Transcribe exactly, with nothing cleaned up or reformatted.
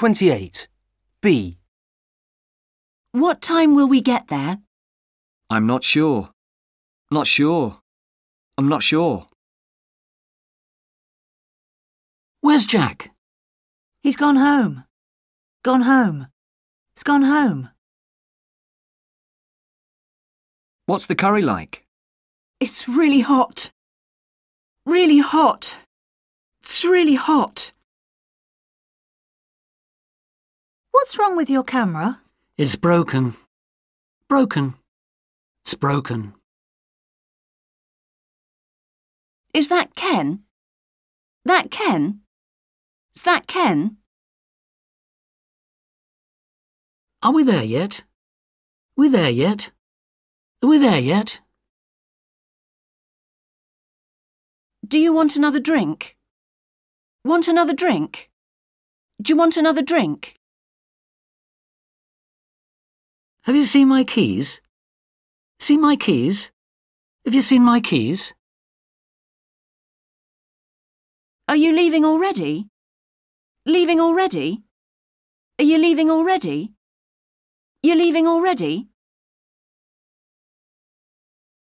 twenty-eight. B. What time will we get there? I'm not sure. Not sure. I'm not sure. Where's Jack? He's gone home. Gone home. He's gone home. What's the curry like? It's really hot. Really hot. It's really hot. What's wrong with your camera? It's broken. Broken. It's broken. Is that Ken? That Ken? Is that Ken? Are we there yet? We there yet? Are we there yet? Do you want another drink? Want another drink? Do you want another drink? Have you seen my keys? Seen my keys? Have you seen my keys? Are you leaving already? Leaving already? Are you leaving already? You're leaving already?